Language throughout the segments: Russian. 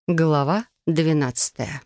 Глава 12.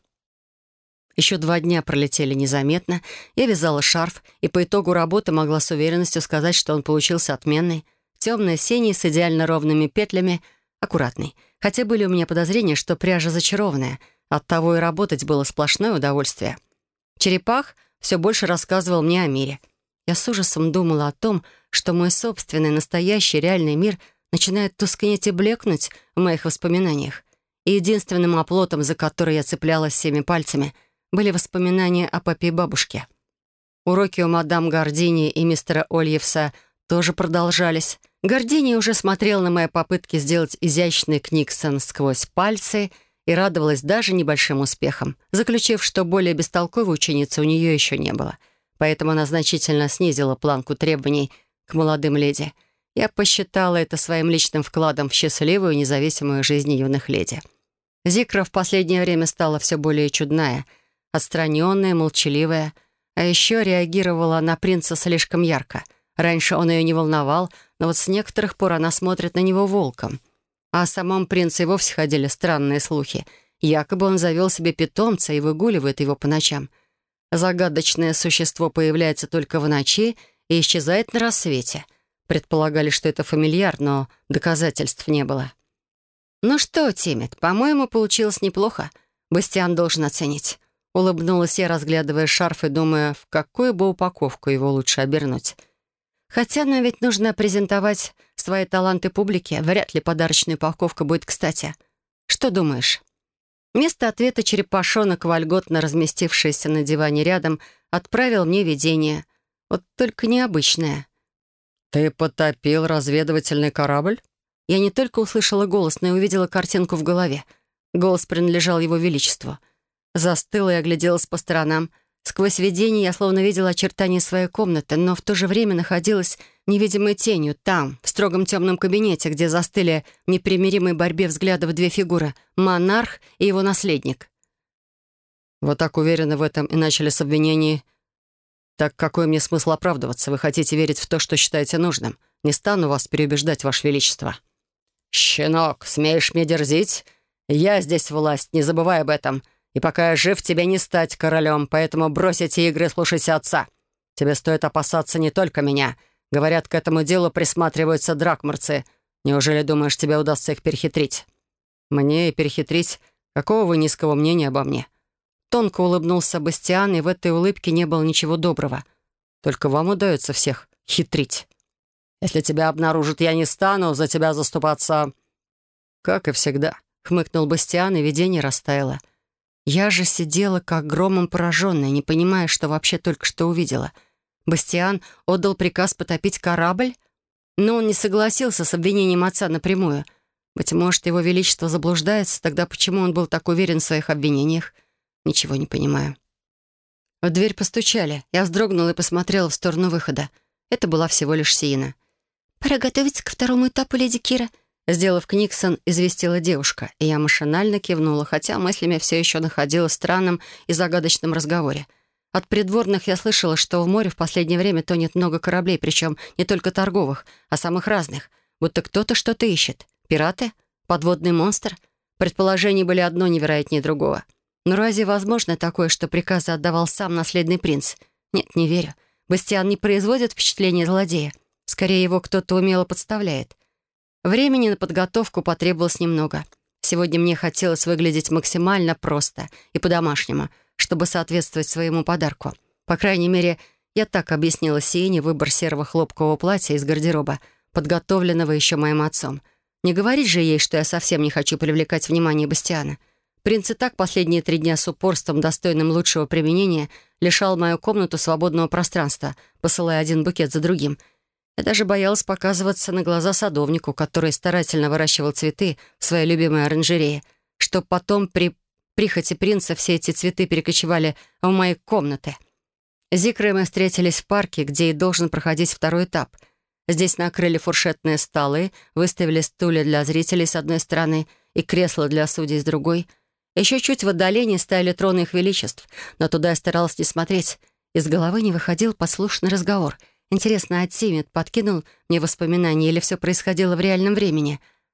Еще 2 дня пролетели незаметно. Я вязала шарф, и по итогу работы могла с уверенностью сказать, что он получился отменный. Темно-синий, с идеально ровными петлями, аккуратный. Хотя были у меня подозрения, что пряжа зачарованная. Оттого и работать было сплошное удовольствие. Черепах все больше рассказывал мне о мире. Я с ужасом думала о том, что мой собственный, настоящий, реальный мир начинает тускнеть и блекнуть в моих воспоминаниях. И единственным оплотом, за который я цеплялась всеми пальцами, были воспоминания о папе и бабушке. Уроки у мадам Гордини и мистера Ольевса тоже продолжались. Гордини уже смотрела на мои попытки сделать изящный книксон сквозь пальцы и радовалась даже небольшим успехам, заключив, что более бестолковой ученицы у нее еще не было. Поэтому она значительно снизила планку требований к молодым леди. Я посчитала это своим личным вкладом в счастливую, независимую жизнь юных леди. Зикра в последнее время стала все более чудная, отстраненная, молчаливая, а еще реагировала на принца слишком ярко. Раньше он ее не волновал, но вот с некоторых пор она смотрит на него волком. А о самом принце и вовсе ходили странные слухи. Якобы он завел себе питомца и выгуливает его по ночам. Загадочное существо появляется только в ночи и исчезает на рассвете. Предполагали, что это фамильяр, но доказательств не было. «Ну что, Тимет, по-моему, получилось неплохо. Бастиан должен оценить». Улыбнулась я, разглядывая шарф и думая, в какую бы упаковку его лучше обернуть. Хотя нам ведь нужно презентовать свои таланты публике. Вряд ли подарочная упаковка будет кстати. Что думаешь? Вместо ответа черепашонок, вольготно разместившийся на диване рядом, отправил мне видение. Вот только необычное. «Ты потопил разведывательный корабль?» Я не только услышала голос, но и увидела картинку в голове. Голос принадлежал его величеству. Застыла и огляделась по сторонам. Сквозь видение я словно видела очертания своей комнаты, но в то же время находилась невидимой тенью там, в строгом темном кабинете, где застыли в непримиримой борьбе взглядов 2 фигуры — монарх и его наследник. «Вы так уверены в этом и начали с обвинений. Так какой мне смысл оправдываться? Вы хотите верить в то, что считаете нужным. Не стану вас переубеждать, Ваше Величество». «Щенок, смеешь мне дерзить? Я здесь власть, не забывай об этом. И пока я жив, тебе не стать королем, поэтому брось эти игры, слушайся отца. Тебе стоит опасаться не только меня. Говорят, к этому делу присматриваются дракмарцы. Неужели думаешь, тебе удастся их перехитрить?» «Мне и перехитрить? Какого вы низкого мнения обо мне?» Тонко улыбнулся Бастиан, и в этой улыбке не было ничего доброго. «Только вам удается всех хитрить». «Если тебя обнаружат, я не стану за тебя заступаться». «Как и всегда», — хмыкнул Бастиан, и видение растаяло. Я же сидела как громом пораженная, не понимая, что вообще только что увидела. Бастиан отдал приказ потопить корабль, но он не согласился с обвинением отца напрямую. Быть может, его величество заблуждается, тогда почему он был так уверен в своих обвинениях? Ничего не понимаю. В дверь постучали. Я вздрогнула и посмотрела в сторону выхода. Это была всего лишь Сиена. «Пора готовиться ко второму этапу, леди Кира», сделав книксон, известила девушка, и я машинально кивнула, хотя мыслями все еще находилась в странном и загадочном разговоре. От придворных я слышала, что в море в последнее время тонет много кораблей, причем не только торговых, а самых разных, будто кто-то что-то ищет. Пираты? Подводный монстр? Предположения были одно невероятнее другого. Но разве возможно такое, что приказы отдавал сам наследный принц? Нет, не верю. Бастиан не производит впечатления злодея. Скорее, его кто-то умело подставляет. Времени на подготовку потребовалось немного. Сегодня мне хотелось выглядеть максимально просто и по-домашнему, чтобы соответствовать своему подарку. По крайней мере, я так объяснила Сиене выбор серого хлопкового платья из гардероба, подготовленного еще моим отцом. Не говорить же ей, что я совсем не хочу привлекать внимание Бастиана. Принц и так последние 3 дня с упорством, достойным лучшего применения, лишал мою комнату свободного пространства, посылая один букет за другим. Я даже боялась показываться на глаза садовнику, который старательно выращивал цветы в своей любимой оранжерее, чтоб потом при прихоти принца все эти цветы перекочевали в мои комнаты. С Зикрой мы встретились в парке, где и должен проходить второй этап. Здесь накрыли фуршетные столы, выставили стулья для зрителей с одной стороны и кресла для судей с другой. Еще чуть в отдалении стояли троны их величеств, но туда я старалась не смотреть. Из головы не выходил послушный разговор — Интересно, а Тимет подкинул мне воспоминания или все происходило в реальном времени?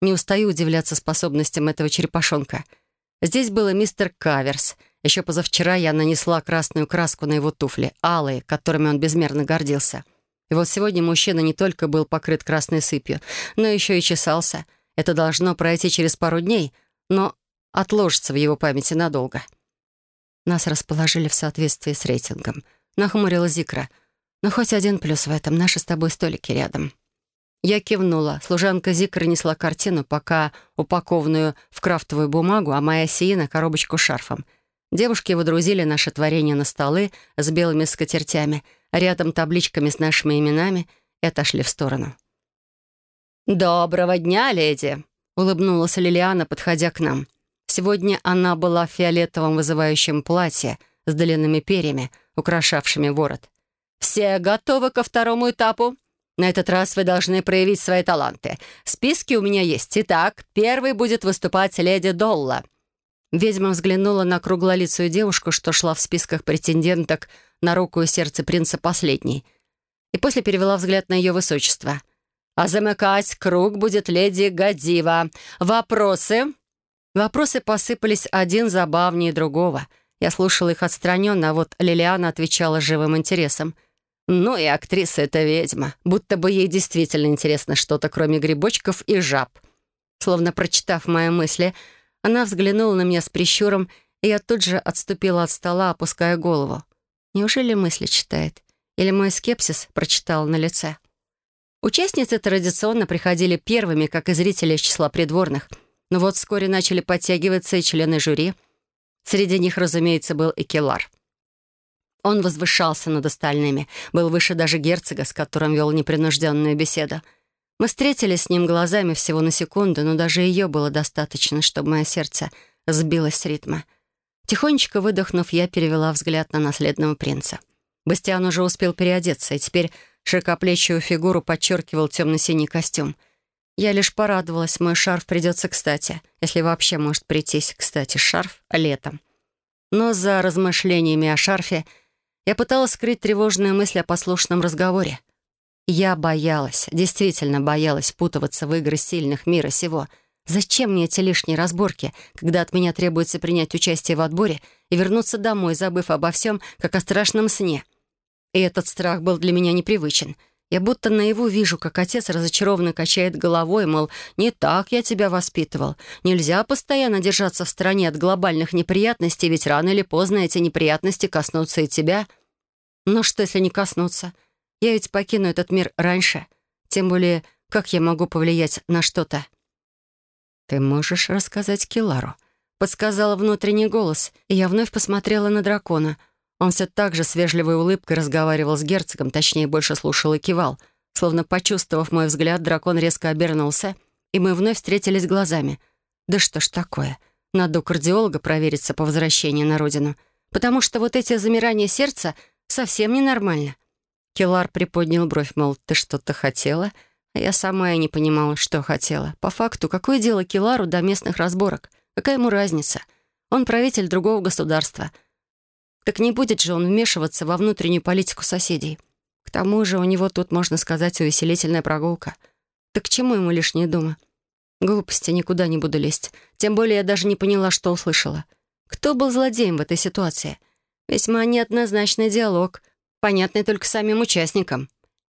Не устаю удивляться способностям этого черепашонка. Здесь был и мистер Каверс. Еще позавчера я нанесла красную краску на его туфли, алые, которыми он безмерно гордился. И вот сегодня мужчина не только был покрыт красной сыпью, но еще и чесался. Это должно пройти через пару дней, но отложится в его памяти надолго. Нас расположили в соответствии с рейтингом. Нахмурила Зикра. Но хоть один плюс в этом — наши с тобой столики рядом. Я кивнула. Служанка Зикра несла картину, пока упакованную в крафтовую бумагу, а моя Сиена — коробочку с шарфом. Девушки водрузили наше творение на столы с белыми скатертями, рядом табличками с нашими именами, и отошли в сторону. «Доброго дня, леди!» — улыбнулась Лилиана, подходя к нам. Сегодня она была в фиолетовом вызывающем платье с длинными перьями, украшавшими ворот. «Все готовы ко второму этапу? На этот раз вы должны проявить свои таланты. Списки у меня есть. Итак, первой будет выступать леди Долла». Ведьма взглянула на круглолицую девушку, что шла в списках претенденток на руку и сердце принца последней, и после перевела взгляд на ее высочество. «А замыкать круг будет леди Гадива. Вопросы?» Вопросы посыпались один забавнее другого. Я слушала их отстраненно, а вот Лилиана отвечала с живым интересом. Ну и актриса эта ведьма. Будто бы ей действительно интересно что-то, кроме грибочков и жаб. Словно прочитав мои мысли, она взглянула на меня с прищуром, и я тут же отступила от стола, опуская голову. Неужели мысли читает? Или мой скепсис прочитала на лице? Участницы традиционно приходили первыми, как и зрители из числа придворных. Но вот вскоре начали подтягиваться и члены жюри. Среди них, разумеется, был и Келар. Он возвышался над остальными, был выше даже герцога, с которым вел непринужденную беседу. Мы встретились с ним глазами всего на секунду, но даже ее было достаточно, чтобы мое сердце сбилось с ритма. Тихонечко выдохнув, я перевела взгляд на наследного принца. Бастиан уже успел переодеться, и теперь широкоплечую фигуру подчеркивал темно-синий костюм. Я лишь порадовалась, мой шарф придется кстати, если вообще может прийтись, кстати, шарф летом. Но за размышлениями о шарфе я пыталась скрыть тревожные мысли о послушном разговоре. Я боялась, действительно боялась впутываться в игры сильных мира сего. Зачем мне эти лишние разборки, когда от меня требуется принять участие в отборе и вернуться домой, забыв обо всем, как о страшном сне? И этот страх был для меня непривычен. Я будто наяву вижу, как отец разочарованно качает головой, мол, не так я тебя воспитывал. Нельзя постоянно держаться в стороне от глобальных неприятностей, ведь рано или поздно эти неприятности коснутся и тебя. Но что, если не коснутся? Я ведь покину этот мир раньше. Тем более, как я могу повлиять на что-то? «Ты можешь рассказать Келару?» — подсказал внутренний голос, и я вновь посмотрела на дракона. Он все так же с вежливой улыбкой разговаривал с герцогом, точнее, больше слушал и кивал. Словно почувствовав мой взгляд, дракон резко обернулся, и мы вновь встретились глазами. Да что ж такое? Надо у кардиолога провериться по возвращении на родину, потому что вот эти замирания сердца совсем ненормально. Келар приподнял бровь, мол, ты что-то хотела? А я сама и не понимала, что хотела. По факту, какое дело Келару до местных разборок? Какая ему разница? Он правитель другого государства. Так не будет же он вмешиваться во внутреннюю политику соседей. К тому же у него тут, можно сказать, увеселительная прогулка. Так к чему ему лишние думы? Глупости, никуда не буду лезть. Тем более я даже не поняла, что услышала. Кто был злодеем в этой ситуации? Весьма неоднозначный диалог, понятный только самим участникам.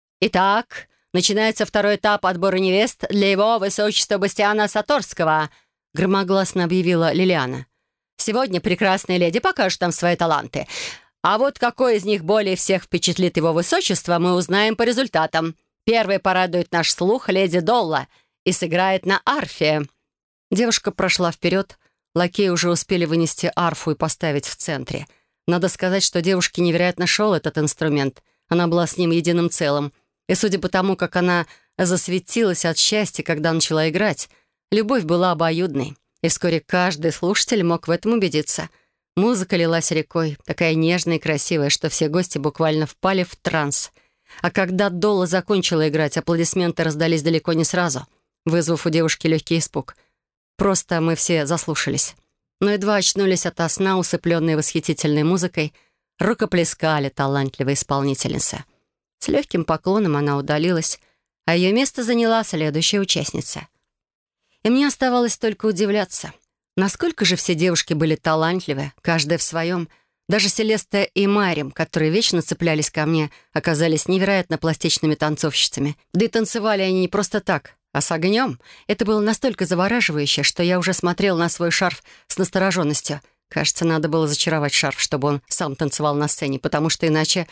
«Итак, начинается второй этап отбора невест для его высочества Бастиана Саторского», громогласно объявила Лилиана. «Сегодня прекрасные леди покажут нам свои таланты. А вот какой из них более всех впечатлит его высочество, мы узнаем по результатам. Первой порадует наш слух леди Долла и сыграет на арфе». Девушка прошла вперед. Лакеи уже успели вынести арфу и поставить в центре. Надо сказать, что девушке невероятно шел этот инструмент. Она была с ним единым целым. И судя по тому, как она засветилась от счастья, когда начала играть, любовь была обоюдной. И вскоре каждый слушатель мог в этом убедиться. Музыка лилась рекой, такая нежная и красивая, что все гости буквально впали в транс. А когда Долла закончила играть, аплодисменты раздались далеко не сразу, вызвав у девушки легкий испуг. Просто мы все заслушались. Но едва очнулись ото сна, усыпленные восхитительной музыкой, рукоплескали талантливой исполнительницы. С легким поклоном она удалилась, а ее место заняла следующая участница. И мне оставалось только удивляться. Насколько же все девушки были талантливы, каждая в своем. Даже Селеста и Марим, которые вечно цеплялись ко мне, оказались невероятно пластичными танцовщицами. Да и танцевали они не просто так, а с огнем. Это было настолько завораживающе, что я уже смотрел на свой шарф с настороженностью. Кажется, надо было зачаровать шарф, чтобы он сам танцевал на сцене, потому что иначе...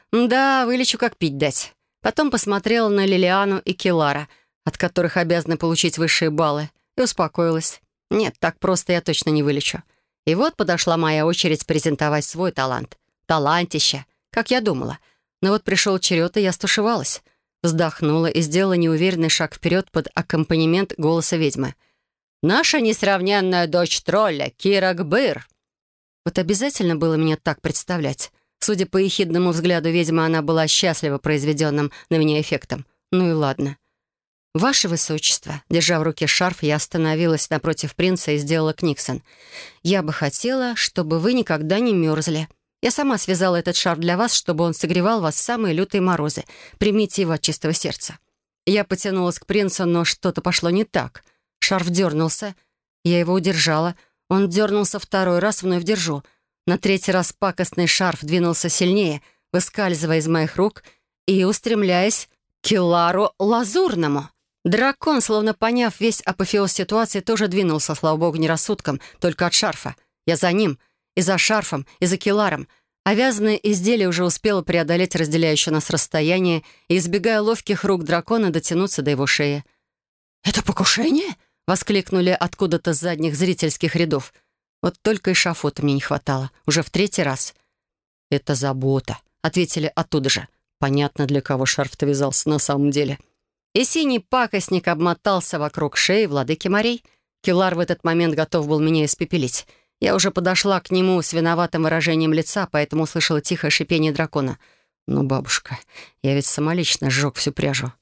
Да, вылечу, как пить дать. Потом посмотрела на Лилиану и Келара, от которых обязаны получить высшие баллы, и успокоилась. Нет, так просто я точно не вылечу. И вот подошла моя очередь презентовать свой талант. Талантище, как я думала. Но вот пришел черед, и я стушевалась. Вздохнула и сделала неуверенный шаг вперед под аккомпанемент голоса ведьмы. «Наша несравненная дочь тролля, Кира Гбыр!» Вот обязательно было мне так представлять. Судя по ехидному взгляду ведьмы, она была счастлива произведенным на меня эффектом. Ну и ладно. «Ваше Высочество», держа в руке шарф, я остановилась напротив принца и сделала книксон. «Я бы хотела, чтобы вы никогда не мерзли. Я сама связала этот шарф для вас, чтобы он согревал вас в самые лютые морозы. Примите его от чистого сердца». Я потянулась к принцу, но что-то пошло не так. Шарф дернулся. Я его удержала. Он дернулся второй раз, вновь держу. На третий раз пакостный шарф двинулся сильнее, выскальзывая из моих рук и устремляясь к Келару Лазурному. Дракон, словно поняв весь апофеоз ситуации, тоже двинулся, слава богу, не рассудком, только от шарфа. Я за ним, и за шарфом, и за Келаром. А вязаное изделие уже успело преодолеть разделяющее нас расстояние и, избегая ловких рук дракона, дотянуться до его шеи. «Это покушение?» — воскликнули откуда-то с задних зрительских рядов. Вот только эшафота мне не хватало, уже в третий раз. «Это забота», — ответили оттуда же. Понятно, для кого шарф-то вязался на самом деле. И синий пакостник обмотался вокруг шеи владыки морей. Келар в этот момент готов был меня испепелить. Я уже подошла к нему с виноватым выражением лица, поэтому услышала тихое шипение дракона. «Ну, бабушка, я ведь самолично сжег всю пряжу».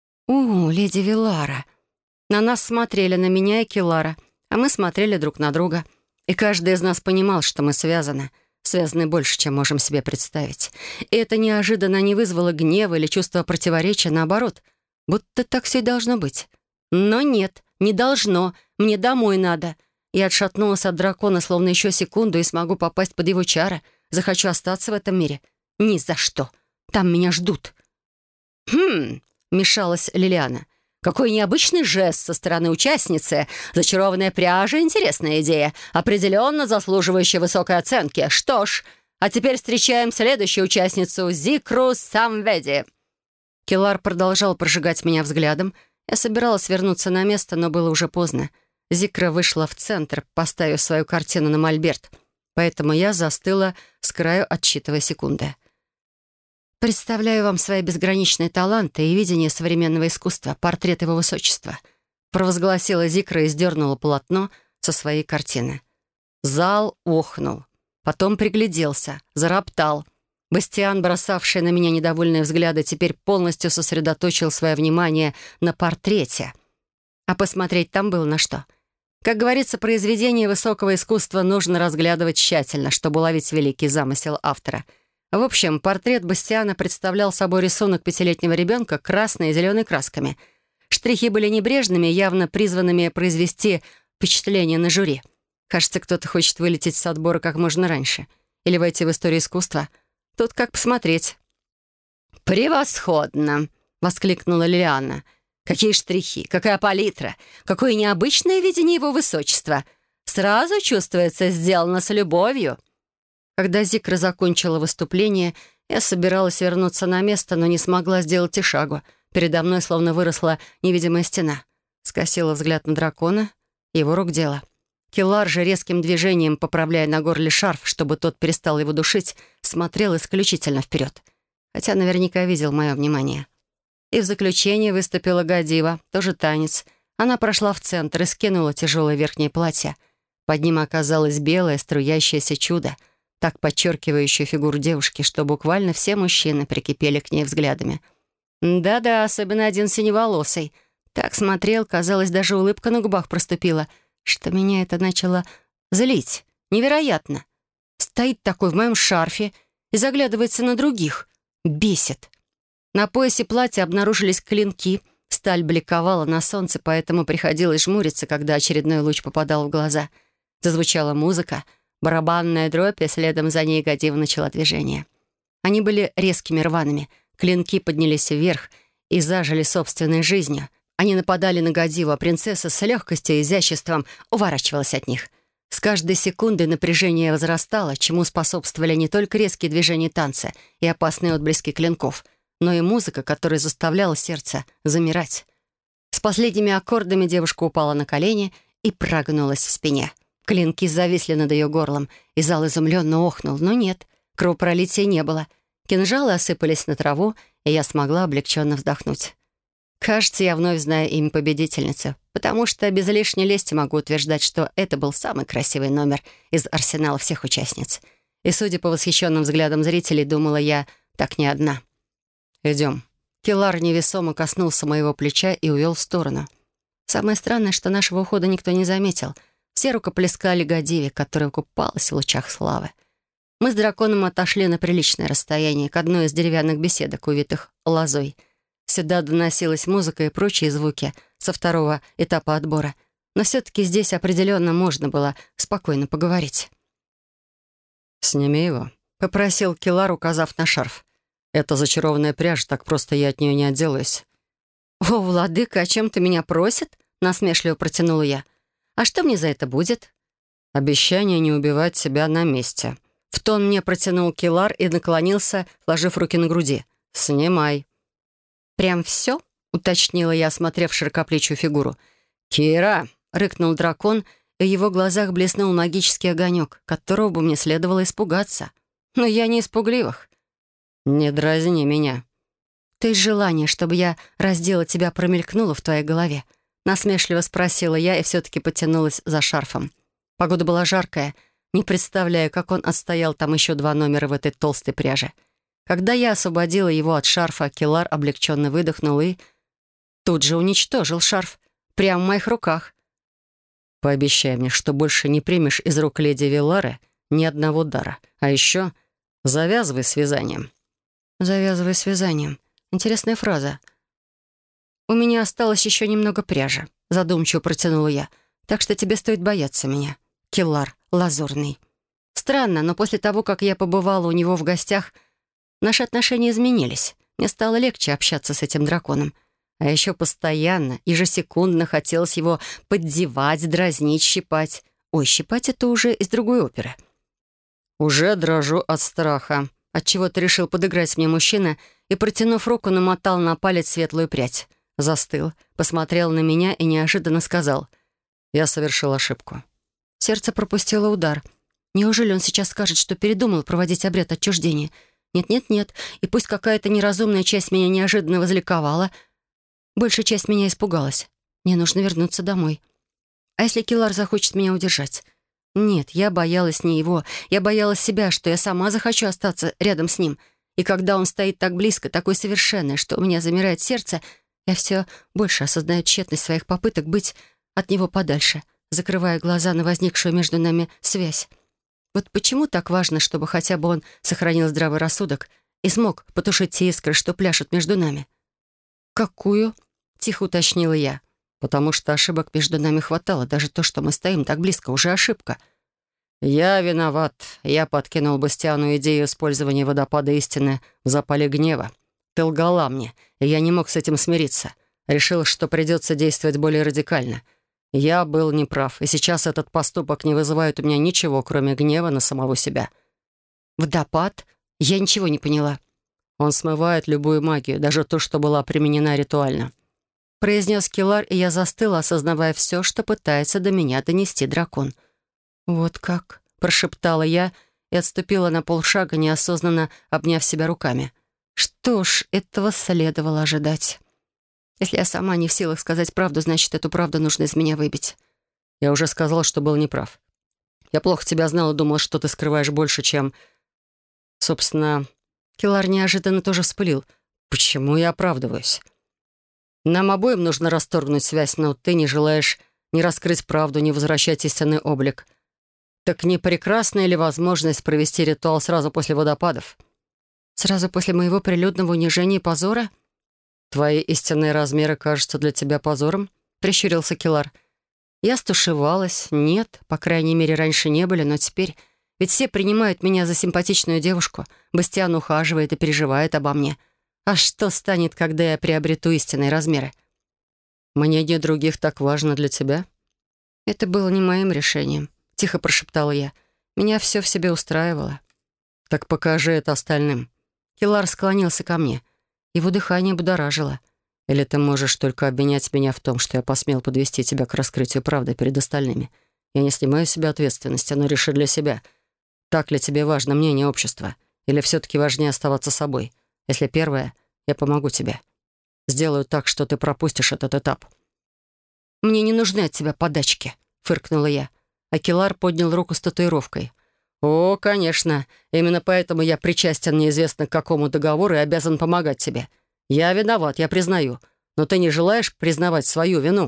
Леди Вилара». На нас смотрели, на меня и Келара, а мы смотрели друг на друга. И каждый из нас понимал, что мы связаны. Связаны больше, чем можем себе представить. И это неожиданно не вызвало гнева или чувства противоречия, наоборот. Будто так все и должно быть. Но нет, не должно. Мне домой надо. Я отшатнулась от дракона, словно еще секунду, и смогу попасть под его чары. Захочу остаться в этом мире. Ни за что. Там меня ждут. Вмешалась Лилиана. «Какой необычный жест со стороны участницы. Зачарованная пряжа — интересная идея, определенно заслуживающая высокой оценки. Что ж, а теперь встречаем следующую участницу, Зикру Самведи». Келар продолжал прожигать меня взглядом. Я собиралась вернуться на место, но было уже поздно. Зикра вышла в центр, поставив свою картину на мольберт, поэтому я застыла с краю, отсчитывая секунды. «Представляю вам свои безграничные таланты и видение современного искусства, портрет его высочества», провозгласила Зикра и сдернула полотно со своей картины. Зал охнул. Потом пригляделся, зароптал. Бастиан, бросавший на меня недовольные взгляды, теперь полностью сосредоточил свое внимание на портрете. А посмотреть там было на что. Как говорится, произведение высокого искусства нужно разглядывать тщательно, чтобы уловить великий замысел автора. В общем, портрет Бастиана представлял собой рисунок пятилетнего ребенка красной и зеленой красками. Штрихи были небрежными, явно призванными произвести впечатление на жюри. Кажется, кто-то хочет вылететь с отбора как можно раньше. Или войти в историю искусства. Тут как посмотреть. «Превосходно!» — воскликнула Лилиана. «Какие штрихи, какая палитра, какое необычное видение его высочества. Сразу чувствуется, сделано с любовью». Когда Зикра закончила выступление, я собиралась вернуться на место, но не смогла сделать и шагу. Передо мной словно выросла невидимая стена. Скосила взгляд на дракона, его рук дело. Келар же резким движением, поправляя на горле шарф, чтобы тот перестал его душить, смотрел исключительно вперед. Хотя наверняка видел мое внимание. И в заключение выступила Гадива, тоже танец. Она прошла в центр и скинула тяжелое верхнее платье. Под ним оказалось белое, струящееся чудо, так подчеркивающее фигуру девушки, что буквально все мужчины прикипели к ней взглядами. Да-да, особенно один синеволосый. Так смотрел, казалось, даже улыбка на губах проступила, что меня это начало злить. Невероятно. Стоит такой в моем шарфе и заглядывается на других. Бесит. На поясе платья обнаружились клинки, Сталь бликовала на солнце, поэтому приходилось жмуриться, когда очередной луч попадал в глаза. Зазвучала музыка, барабанная дробь, и следом за ней Гадива начала движение. Они были резкими, рваными. Клинки поднялись вверх и зажили собственной жизнью. Они нападали на Гадиву, а принцесса с легкостью и изяществом уворачивалась от них. С каждой секундой напряжение возрастало, чему способствовали не только резкие движения танца и опасные отблески клинков, но и музыка, которая заставляла сердце замирать. С последними аккордами девушка упала на колени и прогнулась в спине. Клинки зависли над ее горлом, и зал изумленно охнул. Но нет, кровопролития не было. Кинжалы осыпались на траву, и я смогла облегченно вздохнуть. Кажется, я вновь знаю имя победительницы, потому что без лишней лести могу утверждать, что это был самый красивый номер из арсенала всех участниц. И, судя по восхищенным взглядам зрителей, думала я, так не одна. «Идем». Килар невесомо коснулся моего плеча и увел в сторону. Самое странное, что нашего ухода никто не заметил. Все рукоплескали Гадиве, которая купалась в лучах славы. Мы с драконом отошли на приличное расстояние к одной из деревянных беседок, увитых лозой. Сюда доносилась музыка и прочие звуки со второго этапа отбора. Но все-таки здесь определенно можно было спокойно поговорить. «Сними его», — попросил Килар, указав на шарф. «Это зачарованная пряжа, так просто я от нее не отделаюсь». «О, владыка, о чем ты меня просит?» — насмешливо протянула я. «А что мне за это будет?» «Обещание не убивать себя на месте». В тон мне протянул Килар и наклонился, сложив руки на груди. «Снимай». «Прям все?» — уточнила я, осмотрев широкоплечую фигуру. «Кира!» — рыкнул дракон, и в его глазах блеснул магический огонек, которого бы мне следовало испугаться. Но я не из пугливых. «Не дразни меня». «То есть желание, чтобы я раздела тебя, промелькнуло в твоей голове?» — насмешливо спросила я и все-таки потянулась за шарфом. Погода была жаркая, не представляю, как он отстоял там еще 2 номера в этой толстой пряже. Когда я освободила его от шарфа, Килар облегченно выдохнул и тут же уничтожил шарф прямо в моих руках. «Пообещай мне, что больше не примешь из рук леди Виллары ни одного дара. А еще завязывай с вязанием». «Завязывай с вязанием». Интересная фраза. «У меня осталось еще немного пряжи», — задумчиво протянула я. «Так что тебе стоит бояться меня, Килар Лазурный». Странно, но после того, как я побывала у него в гостях, наши отношения изменились. Мне стало легче общаться с этим драконом. А еще постоянно, ежесекундно хотелось его поддевать, дразнить, щипать. Ой, щипать — это уже из другой оперы. «Уже дрожу от страха». Отчего-то решил подыграть мне мужчина и, протянув руку, намотал на палец светлую прядь. Застыл, посмотрел на меня и неожиданно сказал: «Я совершил ошибку». Сердце пропустило удар. Неужели он сейчас скажет, что передумал проводить обряд отчуждения? Нет, и пусть какая-то неразумная часть меня неожиданно возликовала, большая часть меня испугалась. Мне нужно вернуться домой. А если Килар захочет меня удержать? Нет, я боялась не его. Я боялась себя, что я сама захочу остаться рядом с ним. И когда он стоит так близко, такой совершенный, что у меня замирает сердце, я все больше осознаю тщетность своих попыток быть от него подальше, закрывая глаза на возникшую между нами связь. Вот почему так важно, чтобы хотя бы он сохранил здравый рассудок и смог потушить те искры, что пляшут между нами? «Какую?» — тихо уточнила я. «Потому что ошибок между нами хватало. Даже то, что мы стоим так близко, уже ошибка». «Я виноват. Я подкинул Бастиану идею использования водопада истины в запале гнева. Ты лгала мне, и я не мог с этим смириться. Решил, что придется действовать более радикально. Я был неправ, и сейчас этот поступок не вызывает у меня ничего, кроме гнева на самого себя». «Водопад? Я ничего не поняла». «Он смывает любую магию, даже ту, что была применена ритуально», — произнес Килар, и я застыла, осознавая все, что пытается до меня донести дракон. «Вот как?» — прошептала я и отступила на полшага, неосознанно обняв себя руками. «Что ж, этого следовало ожидать. Если я сама не в силах сказать правду, значит, эту правду нужно из меня выбить». «Я уже сказал, что был неправ. Я плохо тебя знал и думал, что ты скрываешь больше, чем...» «Собственно...» Килар неожиданно тоже вспылил. «Почему я оправдываюсь? Нам обоим нужно расторгнуть связь, но ты не желаешь ни раскрыть правду, ни возвращать истинный облик. Так не прекрасная ли возможность провести ритуал сразу после водопадов?» «Сразу после моего прилюдного унижения и позора?» «Твои истинные размеры кажутся для тебя позором?» — прищурился Келар. Я стушевалась. Нет, по крайней мере, раньше не были, но теперь... Ведь все принимают меня за симпатичную девушку. Бастиан ухаживает и переживает обо мне. А что станет, когда я приобрету истинные размеры? «Мнение других так важно для тебя?» «Это было не моим решением», — тихо прошептала я. «Меня все в себе устраивало». «Так покажи это остальным». Келар склонился ко мне. Его дыхание будоражило. «Или ты можешь только обвинять меня в том, что я посмел подвести тебя к раскрытию правды перед остальными. Я не снимаю с себя ответственности, но реши для себя. Так ли тебе важно мнение общества? Или все-таки важнее оставаться собой? Если первое, я помогу тебе. Сделаю так, что ты пропустишь этот этап». «Мне не нужны от тебя подачки», — фыркнула я. Акилар поднял руку с татуировкой. «О, конечно. Именно поэтому я причастен неизвестно к какому договору и обязан помогать тебе. Я виноват, я признаю. Но ты не желаешь признавать свою вину?»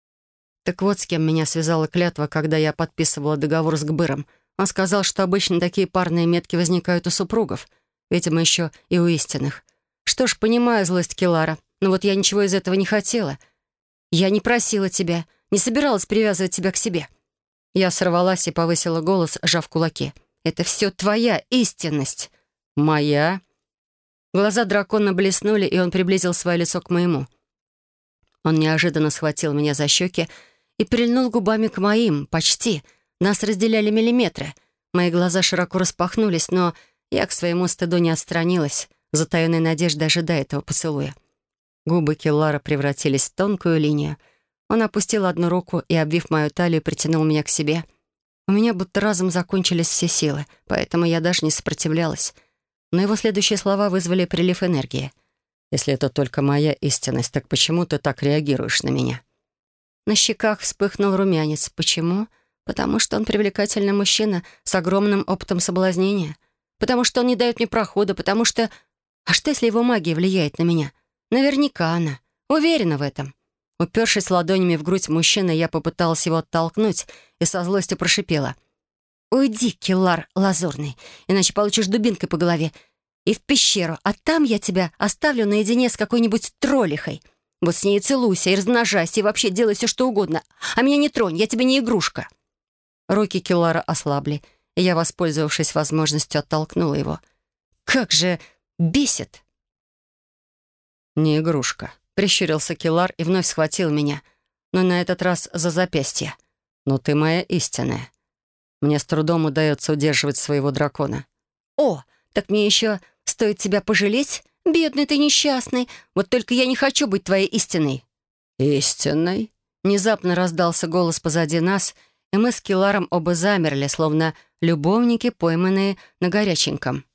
Так вот, с кем меня связала клятва, когда я подписывала договор с Гбыром. Он сказал, что обычно такие парные метки возникают у супругов. Видимо, еще и у истинных. Что ж, понимаю злость Келара, но вот я ничего из этого не хотела. Я не просила тебя, не собиралась привязывать тебя к себе. Я сорвалась и повысила голос, сжав кулаки. «Это все твоя истинность». «Моя?» Глаза дракона блеснули, и он приблизил свое лицо к моему. Он неожиданно схватил меня за щеки и прильнул губами к моим, почти. Нас разделяли миллиметры. Мои глаза широко распахнулись, но я к своему стыду не отстранилась, затаенной надеждой ожидая этого поцелуя. Губы Келлара превратились в тонкую линию. Он опустил одну руку и, обвив мою талию, притянул меня к себе. У меня будто разом закончились все силы, поэтому я даже не сопротивлялась. Но его следующие слова вызвали прилив энергии. «Если это только моя истинность, так почему ты так реагируешь на меня?» На щеках вспыхнул румянец. Почему? Потому что он привлекательный мужчина с огромным опытом соблазнения. Потому что он не дает мне прохода. Потому что... А что, если его магия влияет на меня? Наверняка она. Уверена в этом. Упершись ладонями в грудь мужчины, я попыталась его оттолкнуть и со злостью прошипела. «Уйди, Келлар Лазурный, иначе получишь дубинкой по голове. И в пещеру, а там я тебя оставлю наедине с какой-нибудь троллихой. Вот с ней и целуйся, и размножайся, и вообще делай все, что угодно. А меня не тронь, я тебе не игрушка». Руки Келлара ослабли, и я, воспользовавшись возможностью, оттолкнула его. «Как же бесит!» «Не игрушка», — прищурился Келлар и вновь схватил меня, но на этот раз за запястье. «Но ты моя истинная. Мне с трудом удается удерживать своего дракона». «О, так мне еще стоит тебя пожалеть? Бедный ты несчастный. Вот только я не хочу быть твоей истиной». «Истинной?» Внезапно раздался голос позади нас, и мы с Келларом оба замерли, словно любовники, пойманные на горяченьком.